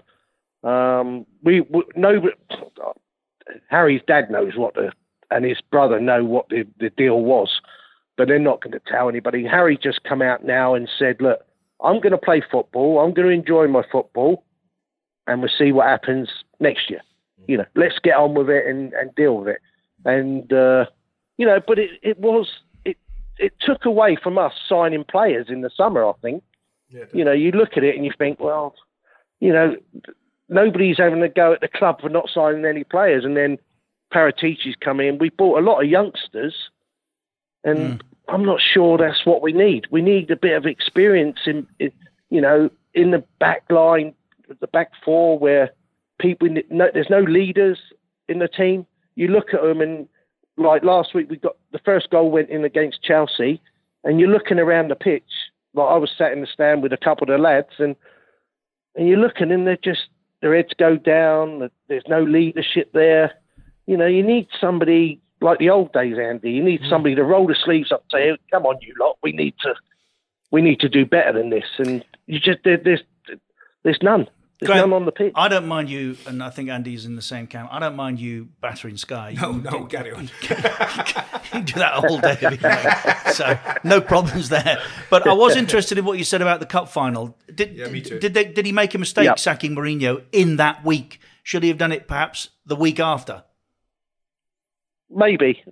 Harry's dad knows and his brother know what the deal was, but they're not going to tell anybody. Harry just come out now and said, look, I'm going to play football. I'm going to enjoy my football, and we'll see what happens next year. Let's get on with it and deal with it. And, but it took away from us signing players in the summer, I think. Yeah, you look at it and you think, well, nobody's having a go at the club for not signing any players. And then Paratici's come in. We bought a lot of youngsters, and I'm not sure that's what we need. We need a bit of experience in the back line, the back four, where there's no leaders in the team. You look at them, and like last week, we got the first goal went in against Chelsea, and you're looking around the pitch. Like I was sat in the stand with a couple of the lads, and you're looking, and their heads go down. There's no leadership there. You need somebody like the old days, Andy. You need somebody to roll the sleeves up, and say, "Come on, you lot, we need to do better than this." And there's none. There's none on the pitch. I don't mind you, and I think Andy's in the same camp. I don't mind you battering Sky. No, carry on. You can do that all day, anyway. So no problems there. But I was interested in what you said about the cup final. Me too. Did he make a mistake sacking Mourinho in that week? Should he have done it perhaps the week after? Maybe.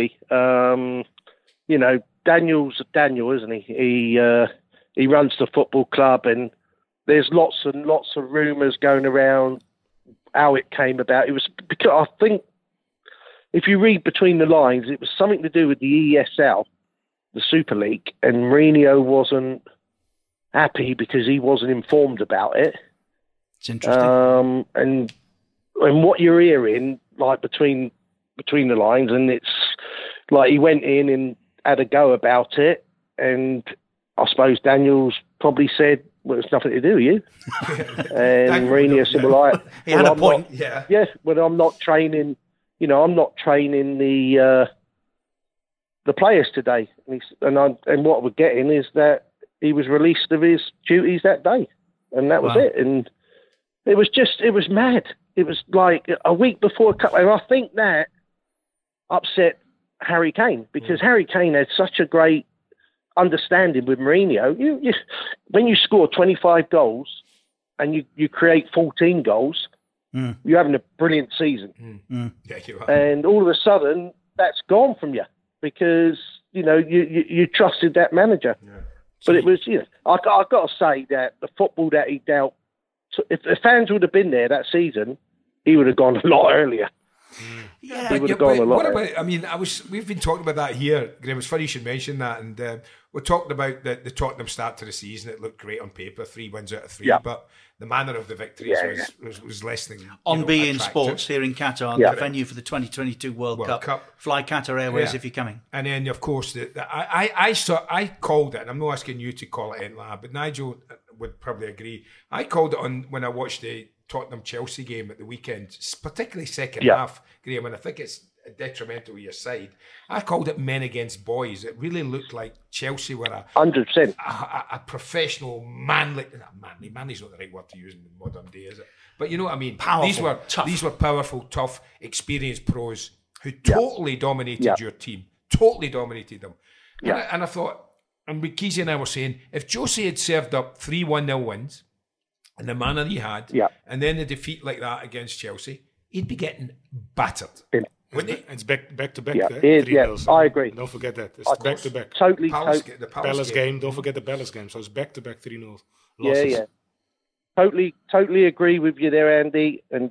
Daniel's Daniel, isn't he? He runs the football club, and there's lots and lots of rumours going around how it came about. It was because I think if you read between the lines, it was something to do with the ESL, the Super League, and Mourinho wasn't happy because he wasn't informed about it. It's interesting. And what you're hearing, like between the lines, and it's like he went in and had a go about it, and I suppose Daniel's probably said, well, it's nothing to do with you. And Mourinho said, he had a point. Well, I'm not training, I'm not training the players today. And what we're getting is that he was released of his duties that day. And that was it. And it was mad. It was like a week before, and I think that upset Harry Kane, because Harry Kane had such a great understanding with Mourinho. When you score 25 goals and you create 14 goals, you're having a brilliant season. Yeah, you are. And all of a sudden, that's gone from you because you trusted that manager. Yeah. But it was, I've got to say that the football that he dealt, if the fans would have been there that season, he would have gone a lot earlier. Yeah, we've been talking about that here, Graham. It's funny you should mention that, and we're talking about the Tottenham start to the season. It looked great on paper, 3 wins out of 3, but the manner of the victories was less than on beIN Sports here in Qatar, the venue for the 2022 World Cup. Fly Qatar Airways if you're coming. And then, of course, I called it, and I'm not asking you to call it in lab, but Nigel would probably agree. I called it on when I watched the Tottenham-Chelsea game at the weekend, particularly second half, Graham, and I think it's detrimental to your side. I called it men against boys. It really looked like Chelsea were 100%. A professional, manly's not the right word to use in the modern day, is it? But you know what I mean? Powerful, these were powerful, tough, experienced pros who totally dominated your team, totally dominated them. Yeah. And I thought, and Keezy and I were saying, if Josie had served up 3 1-0 wins, and the manner he had, and then the defeat like that against Chelsea, he'd be getting battered. It's back to back. Yeah, it is, 3-0. I agree. Don't forget that. It's back to back. Totally. The Palace game. Don't forget the Palace game. So it's back to back 3-0 Yeah, losses. yeah. Totally agree with you there, Andy. And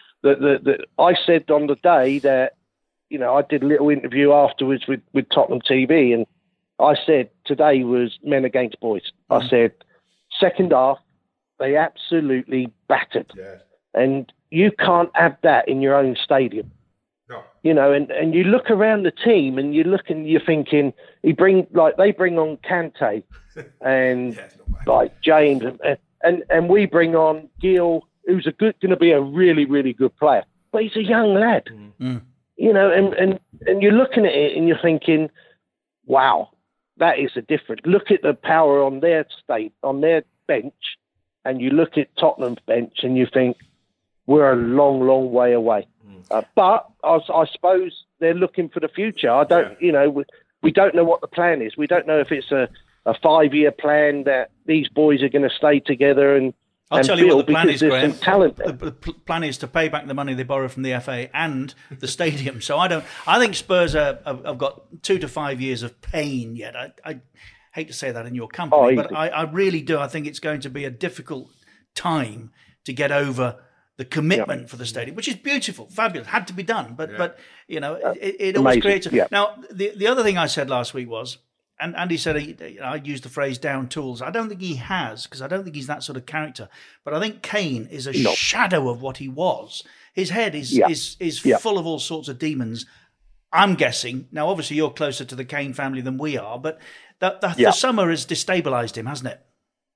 I said on the day that, you know, I did a little interview afterwards with Tottenham TV, and I said today was men against boys. I said second half they absolutely battered, and you can't have that in your own stadium. No. You know, and you look around the team and you look and you're thinking they bring on Kante and like James and we bring on Gil, who's going to be a really, really good player, but he's a young lad. You know, and you're looking at it and you're thinking, wow, that is a difference. Look at the power on their bench, and you look at Tottenham's bench and you think we're a long, long way away. But I suppose they're looking for the future. I don't, you know, we don't know what the plan is. We don't know if it's a 5-year plan that these boys are going to stay together and. I'll tell you what the plan is, Graham. Talent the plan is to pay back the money they borrow from the FA and the stadium. So I think Spurs have got 2 to 5 years of pain yet. I hate to say that in your company, but I really do. I think it's going to be a difficult time to get over the commitment for the stadium, which is beautiful, fabulous, had to be done. But you know, it always creates. Now, the other thing I said last week was. And Andy said, I used the phrase down tools. I don't think he has, because I don't think he's that sort of character. But I think Kane is a shadow of what he was. His head is full of all sorts of demons. I'm guessing. Now, obviously, you're closer to the Kane family than we are, but the summer has destabilised him, hasn't it?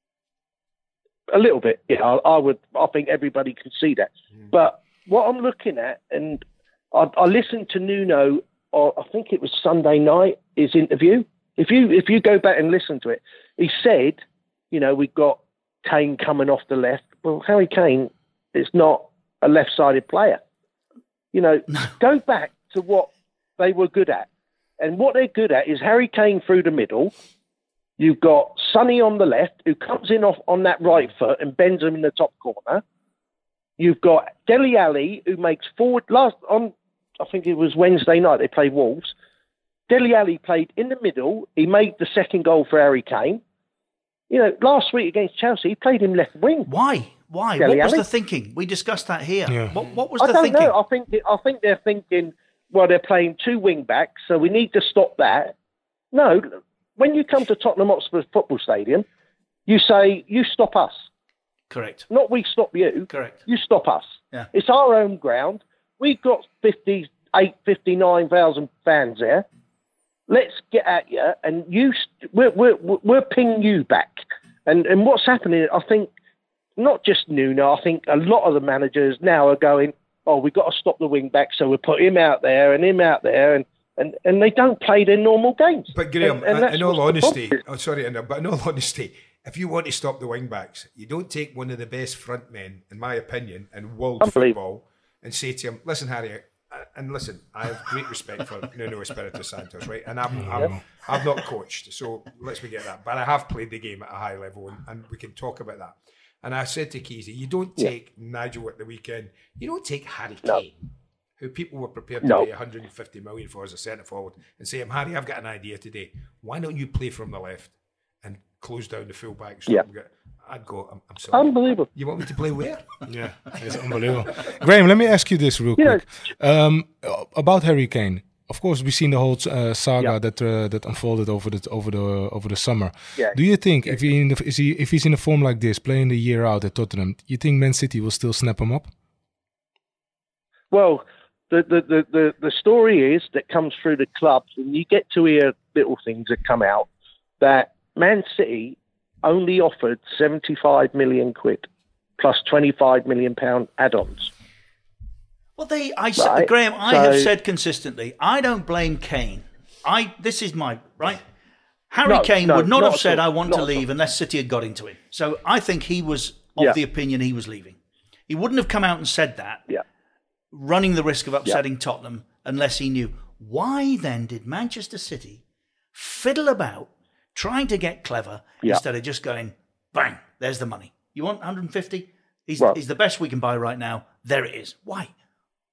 A little bit, yeah. I think everybody can see that. But what I'm looking at, and I listened to Nuno, I think it was Sunday night, his interview. If you go back and listen to it, he said, you know, we've got Kane coming off the left. Well, Harry Kane is not a left-sided player. You know, go back to what they were good at. And what they're good at is Harry Kane through the middle. You've got Sonny on the left, who comes in off on that right foot and bends him in the top corner. You've got Dele Alli, who makes forward. I think it was Wednesday night, they played Wolves. Dele Alli played in the middle. He made the second goal for Harry Kane. You know, last week against Chelsea, he played him left wing. Why? What was the thinking? We discussed that here. Yeah. What was the thinking? I don't know. I think they're thinking, well, they're playing 2 wing backs, so we need to stop that. No, when you come to Tottenham Hotspur Football Stadium, you say, you stop us. Correct. Not we stop you. Correct. You stop us. Yeah. It's our own ground. We've got 59,000 fans there. Let's get at you, and we'll ping you back. And what's happening, I think, not just Nuno, I think a lot of the managers now are going, oh, we've got to stop the wing back, so we'll put him out there, and they don't play their normal games. But Graham, in all honesty, if you want to stop the wing backs, you don't take one of the best front men, in my opinion, in world football, and say to him, listen, Harry. And listen, I have great respect for Nuno Espirito Santos, right? And I've not coached, so let's forget that. But I have played the game at a high level, and we can talk about that. And I said to Keezy, you don't take Nigel at the weekend. You don't take Harry Kane, who people were prepared to pay 150 million for as a centre forward, and say, Harry, I've got an idea today. Why don't you play from the left and close down the full back? So I'd go, I'm sorry. Unbelievable. You want me to play where? Yeah, it's unbelievable. Graham, let me ask you this real quick. About Harry Kane. Of course, we've seen the whole saga that unfolded over the summer. Yeah. Do you think if he's in a form like this, playing the year out at Tottenham, you think Man City will still snap him up? Well, the story is that comes through the clubs, and you get to hear little things that come out that Man City only offered 75 million quid plus 25 million pound add-ons. Well, Graham, I have said consistently, I don't blame Kane. This is my right. Harry Kane would not have said, "I want to leave," unless City had got into him. So I think he was of the opinion he was leaving. He wouldn't have come out and said that, running the risk of upsetting Tottenham, unless he knew. Why then did Manchester City fiddle about trying to get clever instead of just going, bang, there's the money. You want 150? He's the best we can buy right now. There it is. Why?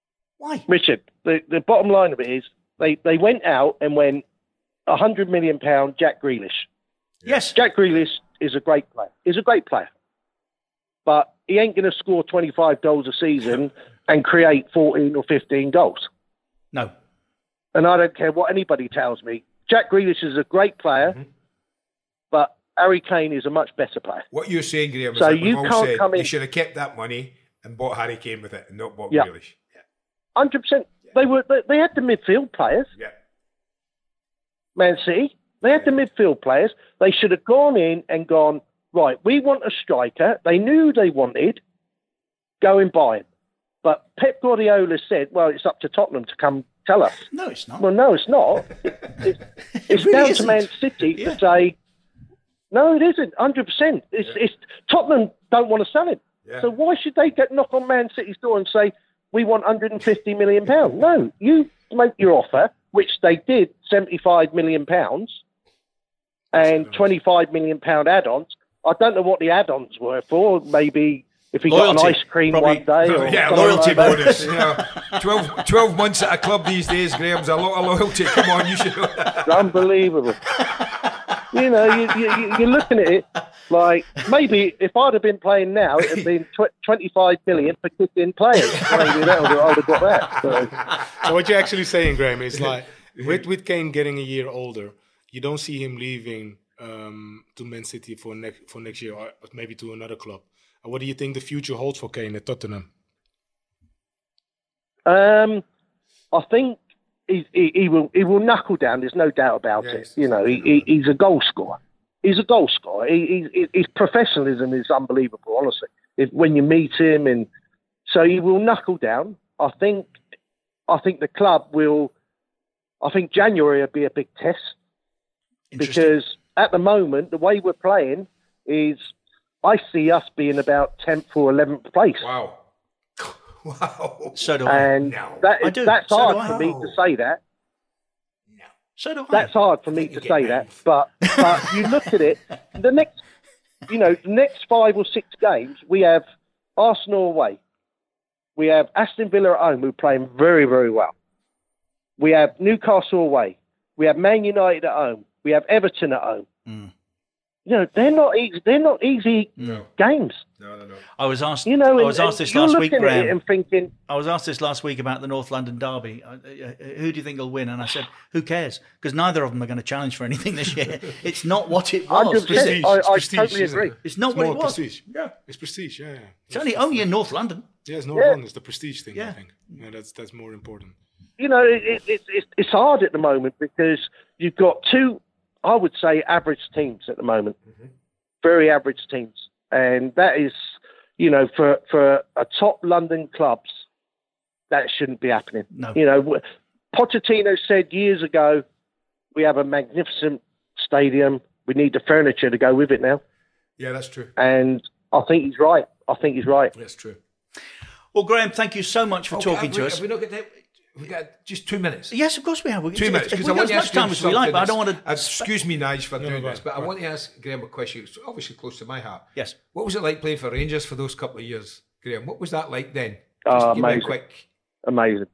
Why? Richard, the bottom line of it is they went out and went £100 million Jack Grealish. Yes. Jack Grealish is a great player. He's a great player. But he ain't going to score 25 goals a season and create 14 or 15 goals. No. And I don't care what anybody tells me. Jack Grealish is a great player, but Harry Kane is a much better player. What you're saying, Graham, is So that you we've all can't said come in- you should have kept that money and bought Harry Kane with it and not bought Yeah. Grealish. 100%. They had the midfield players. Yeah. Man City, they had the midfield players. They should have gone in and gone, right, we want a striker. They knew they wanted. Go and buy him. But Pep Guardiola said, well, it's up to Tottenham to come tell us. No, it's not. Well, no, it's not. It's really down isn't. to Man City to say, no, it isn't, 100%. It's Tottenham don't want to sell him. Yeah. So why should they knock on Man City's door and say, we want £150 million? No, you make your offer, which they did, £75 million and £25 million add-ons. I don't know what the add-ons were for. Maybe if he got an ice cream one day. Or loyalty like that. bonus. You know, 12 months at a club these days, Graham's a lot of loyalty. Come on, you should know that. It's unbelievable. You know, you're looking at it like maybe if I'd have been playing now, it'd have been 25 million for kicking players. Maybe I would have got that. So what you're actually saying, Graham, is like with Kane getting a year older, you don't see him leaving to Man City for next year, or maybe to another club. What do you think the future holds for Kane at Tottenham? I think he will knuckle down. There's no doubt about it. You know, he's a goal scorer. He's a goal scorer. His professionalism is unbelievable. Honestly, when you meet him, and so he will knuckle down. I think the club will. I think January will be a big test because at the moment the way we're playing is, I see us being about 10th or 11th place. Wow. Wow. So do I. And that's So hard do I. for me to say that. So do I. That's hard for me to say that. But you look at it, the next 5 or 6 games, we have Arsenal away. We have Aston Villa at home, who are playing very, very well. We have Newcastle away. We have Man United at home. We have Everton at home. You know, they're not easy. They're not easy games. No. I was asked. You know, I was asked this you're last week, looking at it Graham. and thinking, I was asked this last week about the North London derby. Who do you think will win? And I said, who cares? Because neither of them are going to challenge for anything this year. It's not what it was. 100%. I totally agree. It's not what it was. Prestige. Yeah, it's prestige. Yeah. It's only in North London. Yeah, it's North London. It's the prestige thing. Yeah. I think. Yeah, that's more important. You know, it's hard at the moment because you've got 2, I would say, average teams at the moment. Very average teams. And that is, you know, for a top London clubs, that shouldn't be happening. No. You know, Pochettino said years ago, we have a magnificent stadium. We need the furniture to go with it now. Yeah, that's true. And I think he's right. That's true. Well, Graham, thank you so much for talking to us. Have we not got that? We've got just 2 minutes. Yes, of course we have. 2 minutes, because I We've got want as to much ask time you as we like, but I don't want to. Excuse me, Nige, for doing go this, on, but I go want to ask Graham a question. It's obviously close to my heart. Yes. What was it like playing for Rangers for those couple of years, Graham? What was that like then? Amazing. Amazing.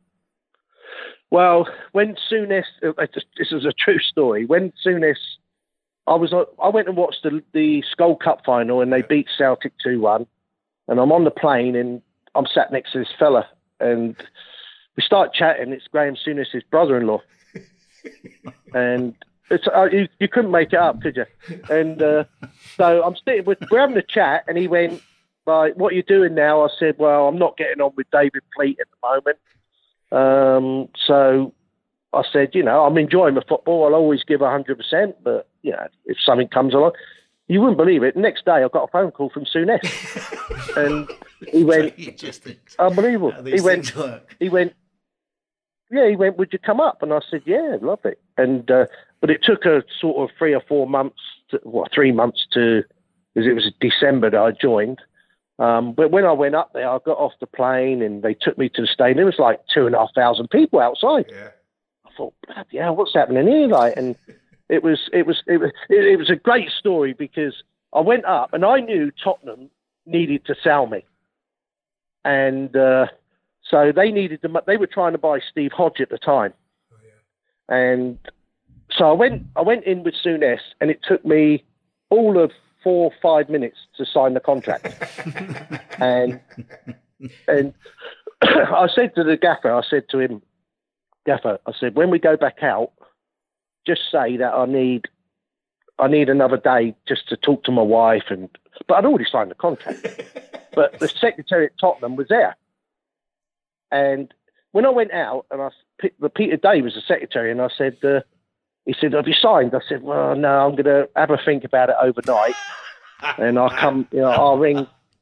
Well, when Souness, this is a true story. When Souness, I went and watched the Skull Cup final, and they beat Celtic 2-1. And I'm on the plane, and I'm sat next to this fella, and we start chatting. It's Graham Souness' brother-in-law, and it's you couldn't make it up, could you? And so I'm sitting we're having a chat, and he went, "Like, what are you doing now?" I said, "Well, I'm not getting on with David Fleet at the moment." So I said, "You know, I'm enjoying the football. I'll always give 100%, but you know, if something comes along." You wouldn't believe it. Next day, I got a phone call from Souness, and he went, "Unbelievable." He went, "Would you come up?" And I said, "Yeah, I'd love it." And but it took a sort of 3 or 4 months, 3 months because it was December that I joined. But when I went up there, I got off the plane and they took me to the stadium. There was like 2,500 people outside. Yeah. I thought, bloody hell, what's happening here? Like, and it was a great story because I went up and I knew Tottenham needed to sell me, and So they needed they were trying to buy Steve Hodge at the time. And so I went in with Souness, and it took me all of 4 or 5 minutes to sign the contract. and I said to the gaffer, I said to him, Gaffer, I said, when we go back out, just say that I need another day just to talk to my wife. But I'd already signed the contract. But the secretary at Tottenham was there. And when I went out, and Peter Day was the secretary, and I said, he said, have you signed? I said, well, no, I'm going to have a think about it overnight. And I'll come, I'll ring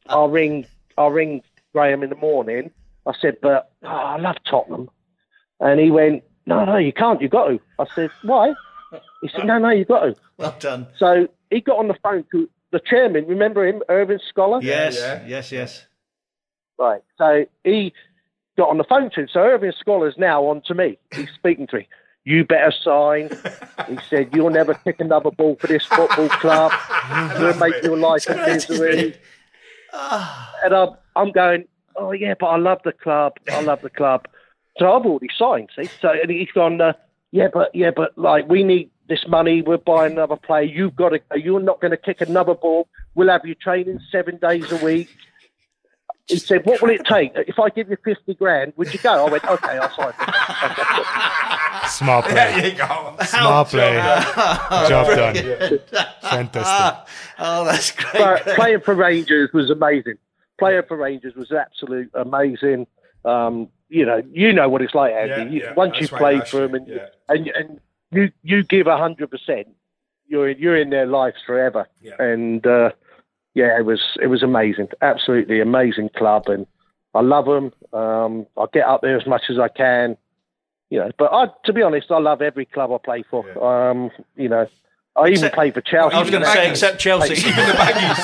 Graham in the morning. I said, but I love Tottenham. And he went, no, you can't. You've got to. I said, why? He said, no, you've got to. Well done. So he got on the phone to the chairman. Remember him, Irving Scholar? Yes. Right. So he got on the phone to him. So Irving Scholar's now on to me. He's speaking to me. You better sign. He said, you'll never kick another ball for this football club. We'll make your life a misery. And I'm going, oh, yeah, but I love the club. So I've already signed, see? So and he's gone, yeah, but like, we need this money. We're buying another player. You've got to go. You're not going to kick another ball. We'll have you training 7 days a week. He said, what will it take? If I give you 50 grand, would you go? I went, okay, I'll sign. Smart play. There you go. Smart play. Job done. Fantastic. Oh, that's great. But playing for Rangers was amazing. Playing for Rangers was absolute amazing. You know what it's like, Andy. Once you've played for them and you give 100%, you're in their lives forever. Yeah. And it was amazing, absolutely amazing club, and I love them. I get up there as much as I can, But to be honest, I love every club I play for. Yeah. I even played for Chelsea. I was going to say, except Chelsea. Even the baggies.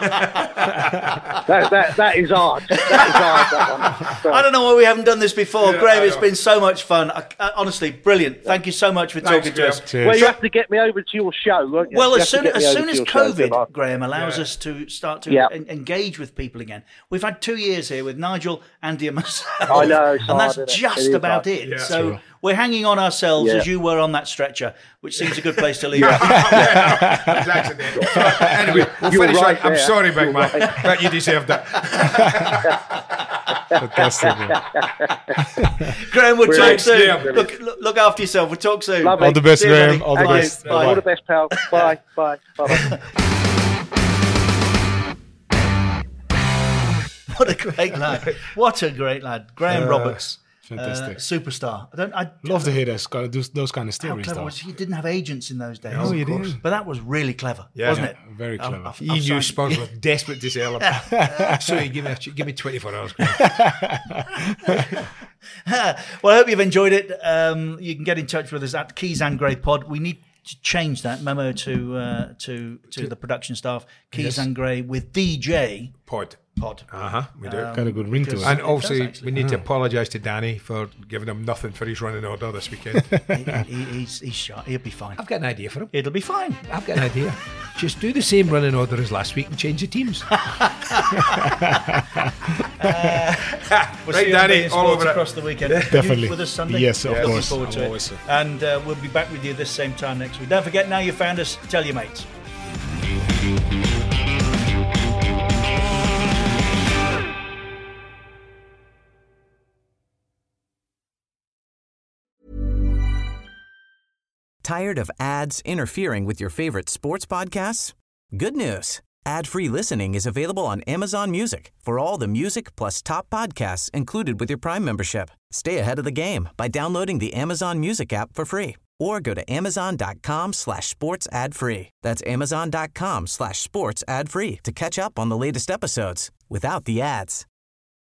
that is hard. That one. I don't know why we haven't done this before. Graham, it's been so much fun. Honestly, brilliant. Thank you so much for talking to us. Cheers. Well, you have to get me over to your show, won't you? Well, as soon as COVID, Graham, allows us to start to engage with people again. We've had 2 years here with Nigel, Andy and myself. I know. And that's just about it. Yeah. So we're hanging on ourselves as you were on that stretcher, which seems a good place to leave it. Exactly. Anyway, we'll finish right. I'm sorry, big man, but you deserved that. Graham, we'll talk soon. Look after yourself. We'll talk soon. Lovely. All the best, Graham. All the best. Bye. All the best, pal. Bye. Bye. What a great lad. What a great lad. Graham Roberts. Fantastic. Superstar. I love to hear those kind of stories. How clever was he? He didn't have agents in those days. Oh, you did. But that was really clever, wasn't it? Very clever. He knew Spurs were desperate to sell him. So he give me 24 hours. Well, I hope you've enjoyed it. You can get in touch with us at Keys and Gray Pod. We need to change that memo to the production staff. Keys and Gray with DJ Pod. We do. Got a good ring to it. And also, we need to apologise to Danny for giving him nothing for his running order this weekend. He's sharp. He'll be fine. I've got an idea for him. It'll be fine. I've got an idea. Just do the same running order as last week and change the teams. We'll right, Danny, all over across the weekend. Definitely. You with us Sunday? Yes, of course. Looking forward to it. And we'll be back with you this same time next week. Don't forget, now you found us, tell your mates. Tired of ads interfering with your favorite sports podcasts? Good news. Ad-free listening is available on Amazon Music for all the music plus top podcasts included with your Prime membership. Stay ahead of the game by downloading the Amazon Music app for free or go to amazon.com/sports ad free. That's amazon.com/sports ad free to catch up on the latest episodes without the ads.